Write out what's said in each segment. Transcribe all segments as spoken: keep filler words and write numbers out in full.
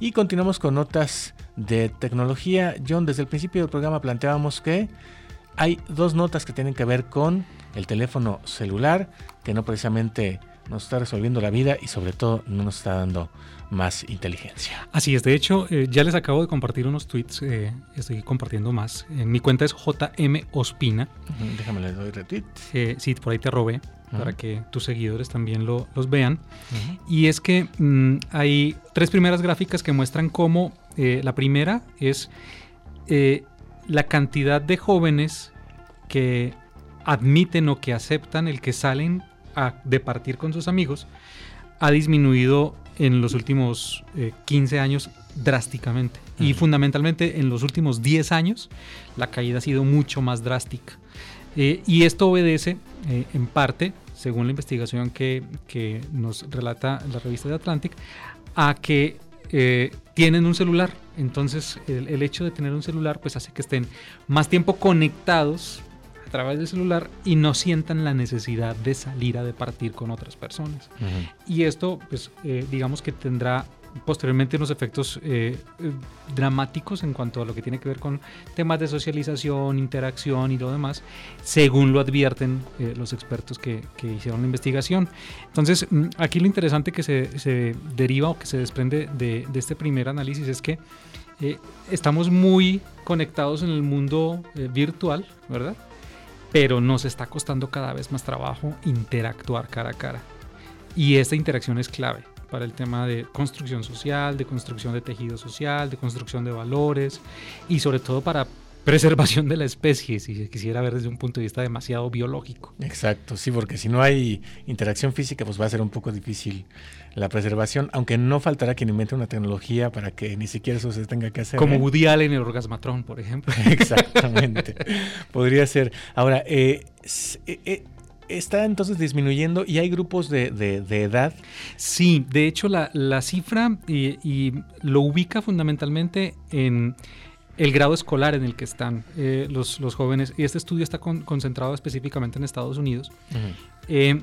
Y continuamos con notas de tecnología. John, desde el principio del programa planteábamos que hay dos notas que tienen que ver con el teléfono celular, que no precisamente nos está resolviendo la vida y sobre todo no nos está dando más inteligencia. Así es, de hecho, eh, ya les acabo de compartir unos tweets, eh, estoy compartiendo más. En mi cuenta es J M Ospina. Uh-huh, déjame le doy retweet. Eh, sí, por ahí te robé, uh-huh, para que tus seguidores también lo, los vean. Uh-huh. Y es que mmm, hay tres primeras gráficas que muestran cómo eh, la primera es eh, la cantidad de jóvenes que admiten o que aceptan el que salen a departir con sus amigos ha disminuido en los últimos eh, quince años drásticamente. Uh-huh. Y fundamentalmente en los últimos diez años la caída ha sido mucho más drástica. Eh, y esto obedece eh, en parte, según la investigación que, que nos relata la revista The Atlantic, a que eh, tienen un celular. Entonces el, el hecho de tener un celular pues hace que estén más tiempo conectados a través del celular y no sientan la necesidad de salir a departir con otras personas. Uh-huh. Y esto pues eh, digamos que tendrá posteriormente unos efectos eh, eh, dramáticos en cuanto a lo que tiene que ver con temas de socialización, interacción y lo demás, según lo advierten eh, los expertos que, que hicieron la investigación. Entonces, aquí lo interesante que se, se deriva o que se desprende de, de este primer análisis es que eh, estamos muy conectados en el mundo eh, virtual, ¿verdad? Pero nos está costando cada vez más trabajo interactuar cara a cara. Y esta interacción es clave para el tema de construcción social, de construcción de tejido social, de construcción de valores y sobre todo para preservación de la especie, si se quisiera ver desde un punto de vista demasiado biológico. Exacto, sí, porque si no hay interacción física, pues va a ser un poco difícil la preservación, aunque no faltará quien invente una tecnología para que ni siquiera eso se tenga que hacer. Como ¿eh? Woody Allen, el orgasmatrón, por ejemplo. Exactamente, podría ser. Ahora, eh, eh, eh, ¿está entonces disminuyendo y hay grupos de, de, de edad? Sí, de hecho la, la cifra y, y lo ubica fundamentalmente en el grado escolar en el que están eh, los, los jóvenes, y este estudio está con, concentrado específicamente en Estados Unidos. Uh-huh. eh,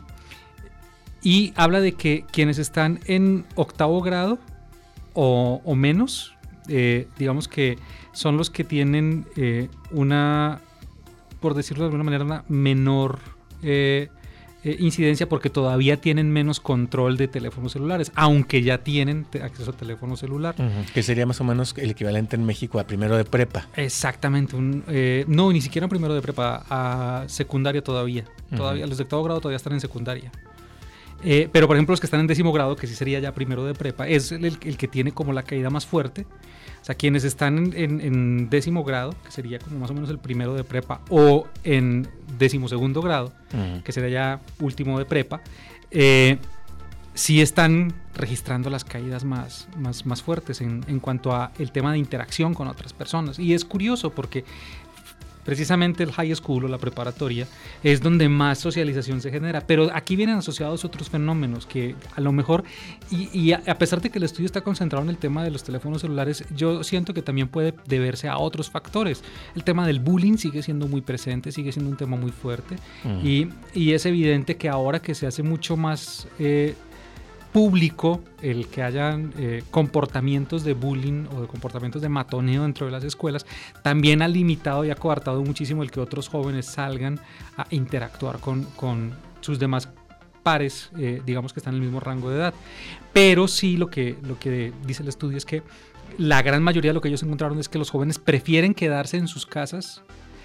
y habla de que quienes están en octavo grado o, o menos, eh, digamos que son los que tienen eh, una, por decirlo de alguna manera, una menor eh, eh, incidencia porque todavía tienen menos control de teléfonos celulares, aunque ya tienen te- acceso a teléfono celular. Uh-huh. Que sería más o menos el equivalente en México a primero de prepa. Exactamente, un, eh, no, ni siquiera primero de prepa, a secundaria todavía. Uh-huh. Todavía los de octavo grado todavía están en secundaria. Eh, pero por ejemplo los que están en décimo grado, que sí sería ya primero de prepa, es el, el que tiene como la caída más fuerte. O sea, quienes están en, en, en décimo grado, que sería como más o menos el primero de prepa, o en décimo segundo grado, uh-huh, que sería ya último de prepa, eh, sí están registrando las caídas más, más, más fuertes en, en cuanto a el tema de interacción con otras personas. Y es curioso porque precisamente el high school o la preparatoria es donde más socialización se genera, pero aquí vienen asociados otros fenómenos que a lo mejor, y, y a pesar de que el estudio está concentrado en el tema de los teléfonos celulares, yo siento que también puede deberse a otros factores. El tema del bullying sigue siendo muy presente, sigue siendo un tema muy fuerte, uh-huh, y, y es evidente que ahora que se hace mucho más eh, público el que hayan eh, comportamientos de bullying o de comportamientos de matoneo dentro de las escuelas, también ha limitado y ha coartado muchísimo el que otros jóvenes salgan a interactuar con, con sus demás pares, eh, digamos que están en el mismo rango de edad. Pero sí lo que, lo que dice el estudio es que la gran mayoría de lo que ellos encontraron es que los jóvenes prefieren quedarse en sus casas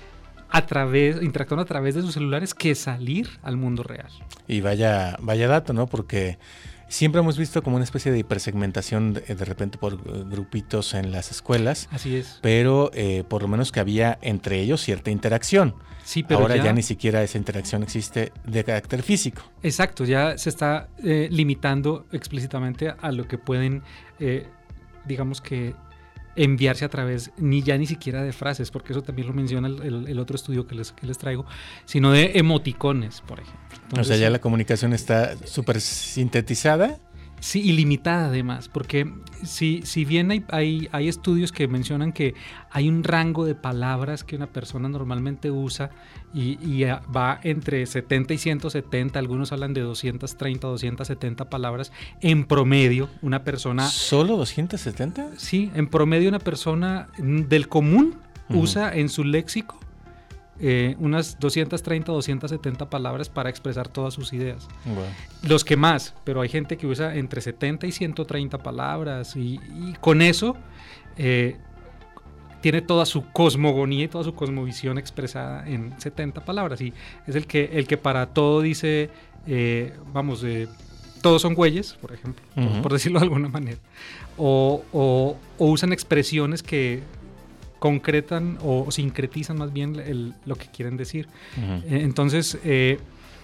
a través, interactuando a través de sus celulares que salir al mundo real. Y vaya, vaya dato, ¿no? Porque siempre hemos visto como una especie de hipersegmentación de, de repente por grupitos en las escuelas. Así es. Pero eh, por lo menos que había entre ellos cierta interacción. Sí, pero ahora ya, ya ni siquiera esa interacción existe de carácter físico. Exacto, ya se está eh, limitando explícitamente a lo que pueden, eh, digamos que, enviarse a través, ni ya ni siquiera de frases, porque eso también lo menciona el, el, el otro estudio que les, que les traigo, sino de emoticones, por ejemplo. Entonces, o sea, ya la comunicación está súper sintetizada. Sí, ilimitada además, porque si, si bien hay, hay, hay estudios que mencionan que hay un rango de palabras que una persona normalmente usa y, y va entre setenta y ciento setenta, algunos hablan de doscientas treinta, doscientas setenta palabras en promedio, una persona... ¿Solo doscientas setenta? Sí, en promedio una persona del común uh-huh. usa en su léxico Eh, unas doscientas treinta, doscientas setenta palabras para expresar todas sus ideas. Wow. Los que más, pero hay gente que usa entre setenta y ciento treinta palabras y, y con eso eh, tiene toda su cosmogonía y toda su cosmovisión expresada en setenta palabras y es el que, el que para todo dice, eh, vamos, eh, todos son güeyes, por ejemplo, uh-huh. por, por decirlo de alguna manera, o, o, o usan expresiones que concretan o sincretizan más bien el, lo que quieren decir. Uh-huh. Eh, entonces, eh,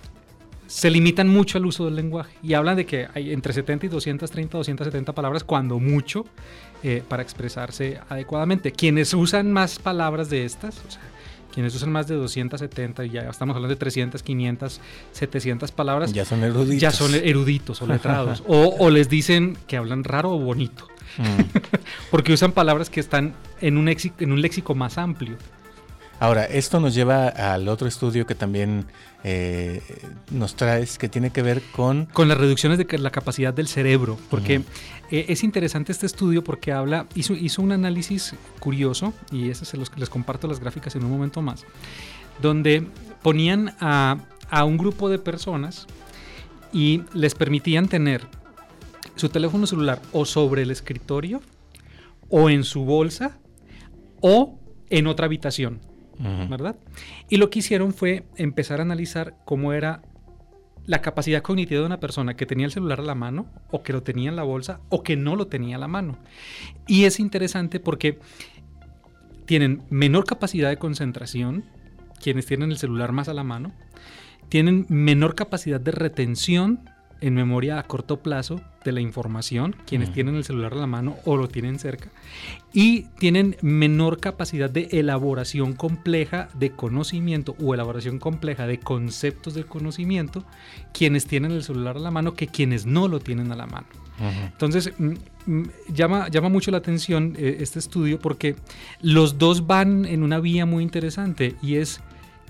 se limitan mucho al uso del lenguaje y hablan de que hay entre setenta y doscientas treinta, doscientas setenta palabras, cuando mucho, eh, para expresarse adecuadamente. Quienes usan más palabras de estas, o sea, quienes usan más de doscientas setenta, ya estamos hablando de trescientas, quinientas, setecientas palabras, ya son eruditos. Ya son eruditos o letrados. o, o les dicen que hablan raro o bonito. Mm. Porque usan palabras que están en un, léxico, en un léxico más amplio. Ahora, esto nos lleva al otro estudio que también eh, nos traes, que tiene que ver con... Con las reducciones de la capacidad del cerebro, porque uh-huh. eh, es interesante este estudio porque habla, hizo, hizo un análisis curioso, y eso se los, les comparto las gráficas en un momento más, donde ponían a, a un grupo de personas y les permitían tener su teléfono celular o sobre el escritorio, o en su bolsa, o en otra habitación, uh-huh. ¿verdad? Y lo que hicieron fue empezar a analizar cómo era la capacidad cognitiva de una persona que tenía el celular a la mano, o que lo tenía en la bolsa, o que no lo tenía a la mano. Y es interesante porque tienen menor capacidad de concentración, quienes tienen el celular más a la mano, tienen menor capacidad de retención en memoria a corto plazo de la información, quienes uh-huh. tienen el celular a la mano o lo tienen cerca, y tienen menor capacidad de elaboración compleja de conocimiento o elaboración compleja de conceptos del conocimiento, quienes tienen el celular a la mano que quienes no lo tienen a la mano. Uh-huh. Entonces, m- m- llama, llama mucho la atención eh, este estudio porque los dos van en una vía muy interesante y es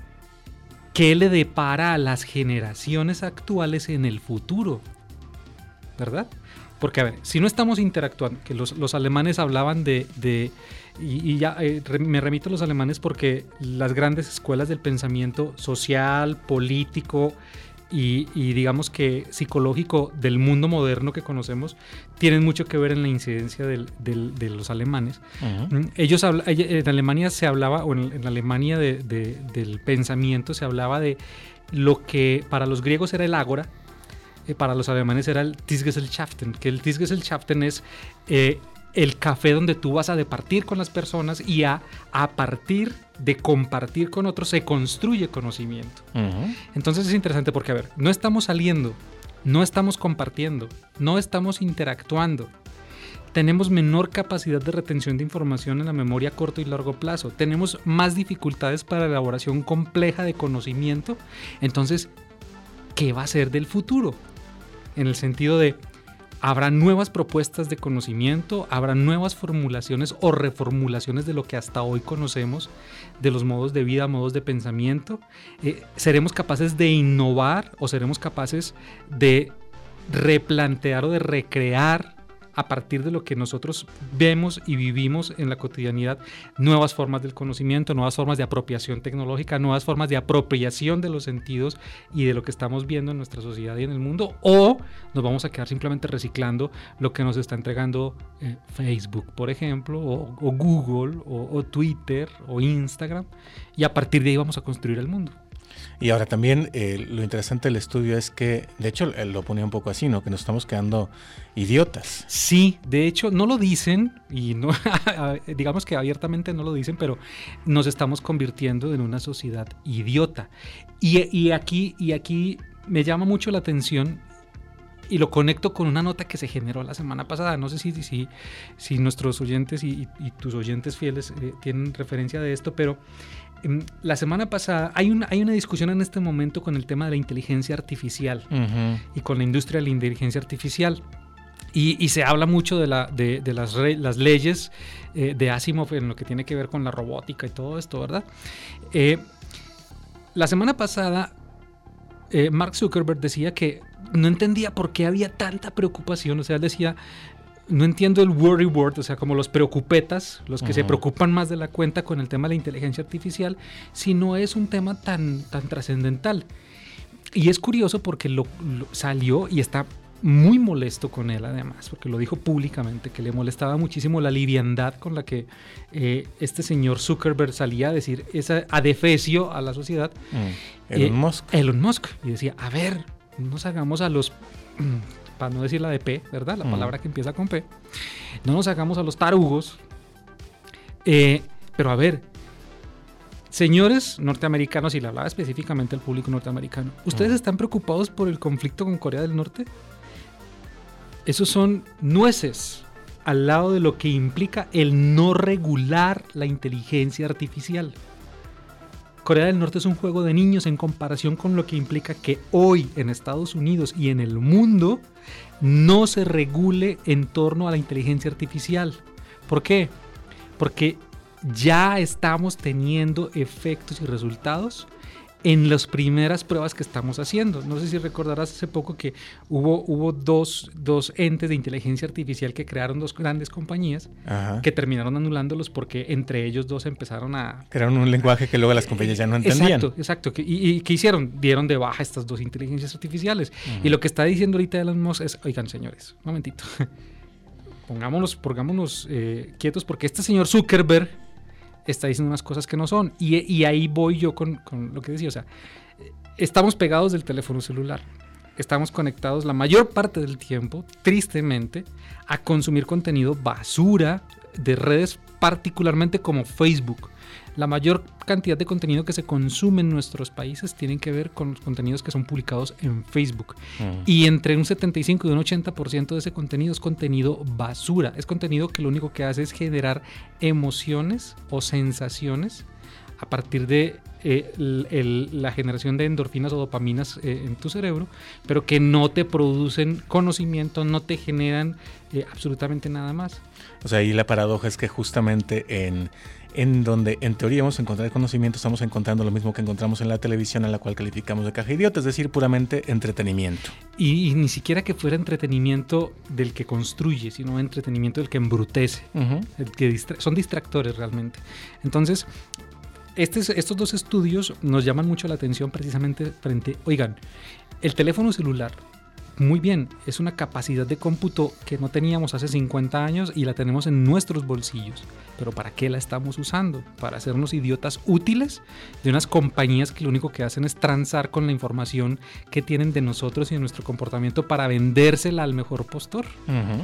¿qué le depara a las generaciones actuales en el futuro? ¿Verdad? Porque, a ver, si no estamos interactuando, que los, los alemanes hablaban de... de y, y ya eh, re, me remito a los alemanes porque las grandes escuelas del pensamiento social, político y, y digamos que psicológico del mundo moderno que conocemos tienen mucho que ver en la incidencia del, del, de los alemanes. Uh-huh. Ellos habla, en Alemania se hablaba, o en, en la Alemania de, de, del pensamiento se hablaba de lo que para los griegos era el ágora, eh, para los alemanes era el Tischgesellschaften, que el Tischgesellschaften es eh, el café donde tú vas a departir con las personas y a, a partir de compartir con otros se construye conocimiento. Uh-huh. Entonces es interesante porque, a ver, no estamos saliendo, no estamos compartiendo, no estamos interactuando. Tenemos menor capacidad de retención de información en la memoria a corto y largo plazo. Tenemos más dificultades para la elaboración compleja de conocimiento. Entonces, ¿qué va a ser del futuro? En el sentido de, habrá nuevas propuestas de conocimiento, habrá nuevas formulaciones o reformulaciones de lo que hasta hoy conocemos, de los modos de vida, modos de pensamiento. Eh, ¿Seremos capaces de innovar o seremos capaces de replantear o de recrear a partir de lo que nosotros vemos y vivimos en la cotidianidad nuevas formas del conocimiento, nuevas formas de apropiación tecnológica, nuevas formas de apropiación de los sentidos y de lo que estamos viendo en nuestra sociedad y en el mundo? ¿O nos vamos a quedar simplemente reciclando lo que nos está entregando eh, Facebook, por ejemplo, o, o Google, o, o Twitter, o Instagram, y a partir de ahí vamos a construir el mundo? Y ahora también eh, lo interesante del estudio es que, de hecho, él lo ponía un poco así, ¿no? Que nos estamos quedando idiotas. Sí, de hecho, no lo dicen, y no digamos que abiertamente no lo dicen, pero nos estamos convirtiendo en una sociedad idiota. Y, y, aquí, y aquí me llama mucho la atención y lo conecto con una nota que se generó la semana pasada. No sé si, si, si nuestros oyentes y, y tus oyentes fieles eh, tienen referencia de esto, pero la semana pasada hay una, hay una discusión en este momento con el tema de la inteligencia artificial uh-huh. y con la industria de la inteligencia artificial. Y, y se habla mucho de, la, de, de las, re, las leyes eh, de Asimov en lo que tiene que ver con la robótica y todo esto, ¿verdad? Eh, la semana pasada, eh, Mark Zuckerberg decía que no entendía por qué había tanta preocupación. O sea, él decía, no entiendo el worry word, o sea, como los preocupetas, los que uh-huh. se preocupan más de la cuenta con el tema de la inteligencia artificial, si no es un tema tan, tan trascendental. Y es curioso porque lo, lo salió y está muy molesto con él, además, porque lo dijo públicamente, que le molestaba muchísimo la liviandad con la que eh, este señor Zuckerberg salía a decir esa adefesio a la sociedad. Mm. Elon eh, Musk. Elon Musk. Y decía, a ver, no nos hagamos a los, para no decir la de P, ¿verdad? La mm. palabra que empieza con P. No nos hagamos a los tarugos. Eh, pero a ver, señores norteamericanos, y le hablaba específicamente al público norteamericano, ¿ustedes mm. están preocupados por el conflicto con Corea del Norte? Esos son nueces al lado de lo que implica el no regular la inteligencia artificial. Corea del Norte es un juego de niños en comparación con lo que implica que hoy en Estados Unidos y en el mundo no se regule en torno a la inteligencia artificial. ¿Por qué? Porque ya estamos teniendo efectos y resultados en las primeras pruebas que estamos haciendo. No sé si recordarás hace poco que hubo, hubo dos, dos entes de inteligencia artificial que crearon dos grandes compañías. Ajá. Que terminaron anulándolos porque entre ellos dos empezaron a... Crearon un lenguaje que luego las compañías ya no entendían. Exacto, exacto. ¿Y, y qué hicieron? Dieron de baja estas dos inteligencias artificiales. Uh-huh. Y lo que está diciendo ahorita Elon Musk es, oigan señores, un momentito, pongámonos, pongámonos eh, quietos porque este señor Zuckerberg está diciendo unas cosas que no son. Y, y ahí voy yo con, con lo que decía. O sea, estamos pegados del teléfono celular. Estamos conectados la mayor parte del tiempo, tristemente, a consumir contenido basura de redes, particularmente como Facebook. La mayor cantidad de contenido que se consume en nuestros países tienen que ver con los contenidos que son publicados en Facebook. Mm. Y entre un setenta y cinco y un ochenta por ciento de ese contenido es contenido basura. Es contenido que lo único que hace es generar emociones o sensaciones a partir de eh, el, el, la generación de endorfinas o dopaminas eh, en tu cerebro, pero que no te producen conocimiento, no te generan eh, absolutamente nada más. O sea, ahí la paradoja es que justamente en... en donde en teoría vamos a encontrar conocimiento, estamos encontrando lo mismo que encontramos en la televisión, a la cual calificamos de caja idiota, es decir, puramente entretenimiento. Y, y ni siquiera que fuera entretenimiento del que construye, sino entretenimiento del que embrutece, uh-huh. el que distra- son distractores realmente. Entonces, estes, estos dos estudios nos llaman mucho la atención precisamente frente, oigan, el teléfono celular, muy bien, es una capacidad de cómputo que no teníamos hace cincuenta años y la tenemos en nuestros bolsillos. Pero ¿para qué la estamos usando? ¿Para hacernos idiotas útiles de unas compañías que lo único que hacen es transar con la información que tienen de nosotros y de nuestro comportamiento para vendérsela al mejor postor? Uh-huh.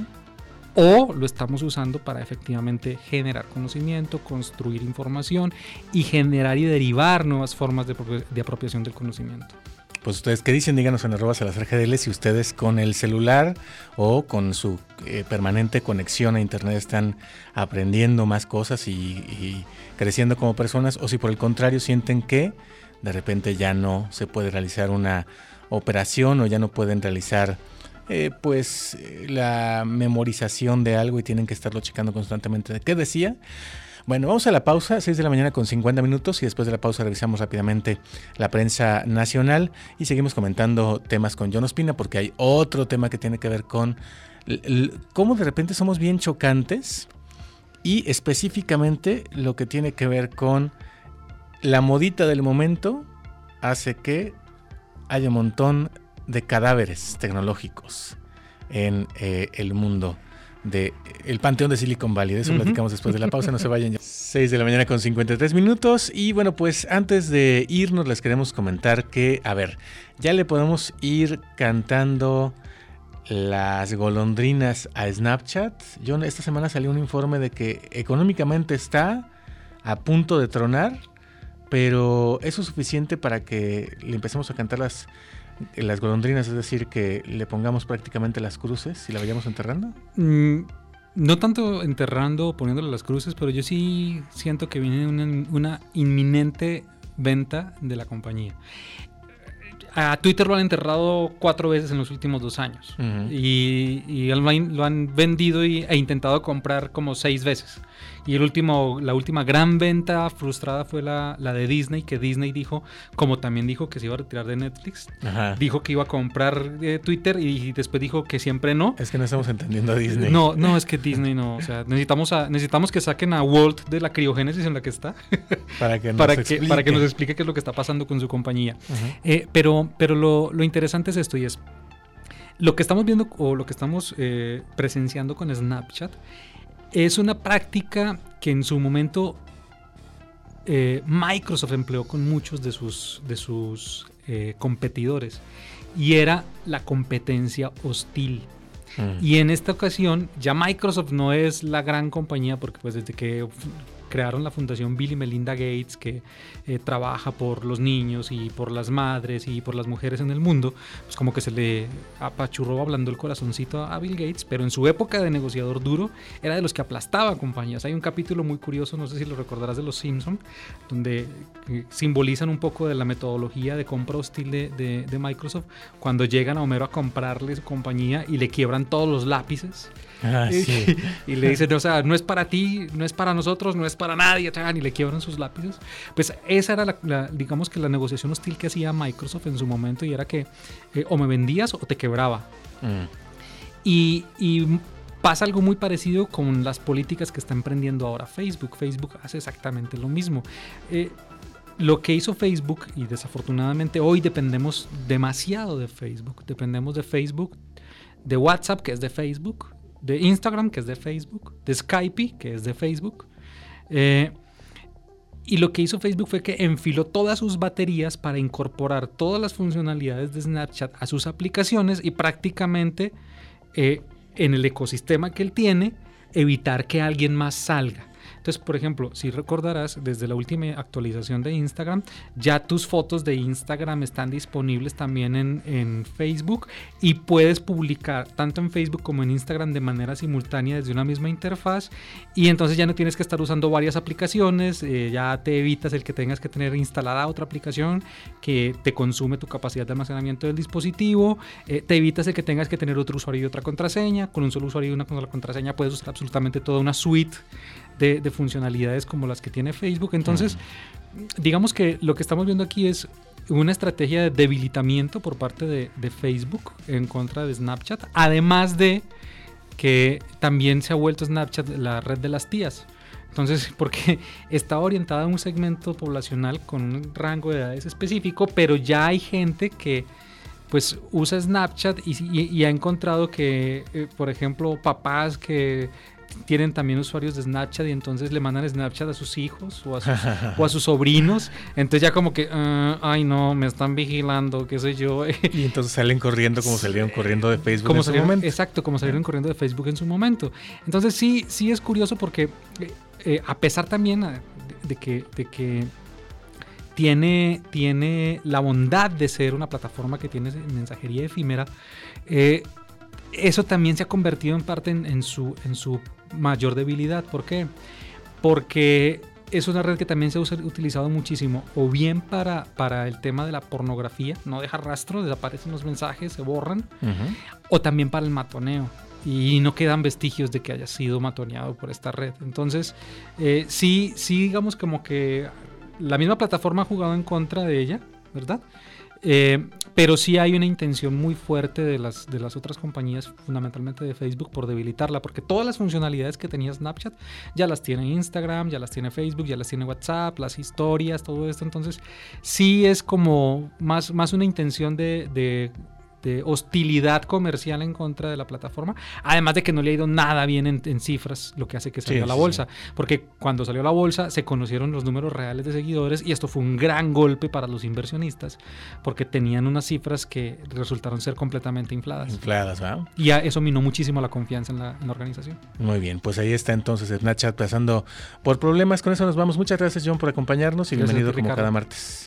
O lo estamos usando para efectivamente generar conocimiento, construir información y generar y derivar nuevas formas de, de apropiación del conocimiento. Pues ustedes qué dicen, díganos en arroba Salazar G D L si ustedes con el celular o con su eh, permanente conexión a internet están aprendiendo más cosas y, y creciendo como personas, o si por el contrario sienten que de repente ya no se puede realizar una operación o ya no pueden realizar eh, pues eh, la memorización de algo y tienen que estarlo checando constantemente. ¿Qué decía? Bueno, vamos a la pausa, seis de la mañana con cincuenta minutos, y después de la pausa revisamos rápidamente la prensa nacional y seguimos comentando temas con John Ospina, porque hay otro tema que tiene que ver con l- l- cómo de repente somos bien chocantes, y específicamente lo que tiene que ver con la modita del momento hace que haya un montón de cadáveres tecnológicos en eh, el mundo de el panteón de Silicon Valley. De eso uh-huh. platicamos después de la pausa, no se vayan ya. seis de la mañana con cincuenta y tres minutos. Y bueno, pues antes de irnos les queremos comentar que, a ver, ya le podemos ir cantando las golondrinas a Snapchat. Yo esta semana salió un informe de que económicamente está a punto de tronar, pero eso es suficiente para que le empecemos a cantar las las golondrinas, es decir, que le pongamos prácticamente las cruces y la vayamos enterrando. Mm, no tanto enterrando o poniéndole las cruces, pero yo sí siento que viene una, una inminente venta de la compañía. A Twitter lo han enterrado cuatro veces en los últimos dos años. Uh-huh. Y, y lo, han, lo han vendido y, e intentado comprar como seis veces. Y el último, la última gran venta frustrada fue la, la de Disney, que Disney dijo, como también dijo que se iba a retirar de Netflix, ajá, dijo que iba a comprar eh, Twitter y después dijo que siempre no. Es que no estamos entendiendo a Disney. No, no, es que Disney no. O sea, necesitamos, a, necesitamos que saquen a Walt de la criogénesis en la que está para, que nos para, que, para que nos explique qué es lo que está pasando con su compañía. Uh-huh. Eh, pero pero lo, lo interesante es esto, y es lo que estamos viendo o lo que estamos eh, presenciando con Snapchat. Es una práctica que en su momento eh, Microsoft empleó con muchos de sus, de sus eh, competidores, y era la competencia hostil. Mm. Y en esta ocasión ya Microsoft no es la gran compañía, porque pues desde que crearon la fundación Bill y Melinda Gates, que eh, trabaja por los niños y por las madres y por las mujeres en el mundo, pues como que se le apachurró hablando el corazoncito a Bill Gates, pero en su época de negociador duro era de los que aplastaba compañías. Hay un capítulo muy curioso, no sé si lo recordarás, de Los Simpson, donde eh, simbolizan un poco de la metodología de compra hostil de, de, de Microsoft, cuando llegan a Homero a comprarle su compañía y le quiebran todos los lápices. Ah, y, sí. y le dicen, o sea, no es para ti, no es para nosotros, no es para nadie, y le quiebran sus lápices. Pues esa era la, la, digamos que la negociación hostil que hacía Microsoft en su momento, y era que eh, o me vendías o te quebraba. Mm. Y, y pasa algo muy parecido con las políticas que está emprendiendo ahora Facebook. Facebook hace exactamente lo mismo. Eh, Lo que hizo Facebook, y desafortunadamente hoy dependemos demasiado de Facebook, dependemos de Facebook, de WhatsApp, que es de Facebook, de Instagram, que es de Facebook, de Skype, que es de Facebook. Eh, y lo que hizo Facebook fue que enfiló todas sus baterías para incorporar todas las funcionalidades de Snapchat a sus aplicaciones y prácticamente eh, en el ecosistema que él tiene, evitar que alguien más salga. Entonces, por ejemplo, si recordarás, desde la última actualización de Instagram, ya tus fotos de Instagram están disponibles también en, en Facebook, y puedes publicar tanto en Facebook como en Instagram de manera simultánea desde una misma interfaz, y entonces ya no tienes que estar usando varias aplicaciones, eh, ya te evitas el que tengas que tener instalada otra aplicación que te consume tu capacidad de almacenamiento del dispositivo, eh, te evitas el que tengas que tener otro usuario y otra contraseña. Con un solo usuario y una sola contraseña puedes usar absolutamente toda una suite De, de funcionalidades como las que tiene Facebook. Entonces, uh-huh, digamos que lo que estamos viendo aquí es una estrategia de debilitamiento por parte de, de Facebook en contra de Snapchat, además de que también se ha vuelto Snapchat la red de las tías. Entonces, porque está orientada a un segmento poblacional con un rango de edades específico, pero ya hay gente que pues usa Snapchat y, y, y ha encontrado que, eh, por ejemplo, papás que tienen también usuarios de Snapchat y entonces le mandan Snapchat a sus hijos o a sus, o a sus sobrinos. Entonces ya como que, uh, ay no, me están vigilando, qué sé yo. Y entonces salen corriendo como salieron corriendo de Facebook como en su salieron, momento. Exacto, como salieron corriendo de Facebook en su momento. Entonces sí, sí es curioso porque eh, eh, a pesar también de, de, que, de que tiene, tiene la bondad de ser una plataforma que tiene mensajería efímera, eh, eso también se ha convertido en parte en, en, su, en su mayor debilidad. ¿Por qué? Porque es una red que también se ha utilizado muchísimo, o bien para, para el tema de la pornografía, no deja rastro, desaparecen los mensajes, se borran, uh-huh, o también para el matoneo, y no quedan vestigios de que haya sido matoneado por esta red. Entonces, eh, sí, sí, digamos como que la misma plataforma ha jugado en contra de ella, ¿verdad? Eh, pero sí hay una intención muy fuerte de las, de las otras compañías, fundamentalmente de Facebook, por debilitarla, porque todas las funcionalidades que tenía Snapchat ya las tiene Instagram, ya las tiene Facebook, ya las tiene WhatsApp, las historias, todo esto. Entonces sí es como más, más una intención de, de, de hostilidad comercial en contra de la plataforma, además de que no le ha ido nada bien en, en cifras, lo que hace que salga sí, a la sí, bolsa, sí. Porque cuando salió a la bolsa se conocieron los números reales de seguidores, y esto fue un gran golpe para los inversionistas, porque tenían unas cifras que resultaron ser completamente infladas. Infladas, ¿verdad? Y a eso minó muchísimo la confianza en la, en la organización. Muy bien, pues ahí está entonces Snapchat pasando por problemas. Con eso nos vamos. Muchas gracias, John, por acompañarnos, y gracias, bienvenido como cada martes.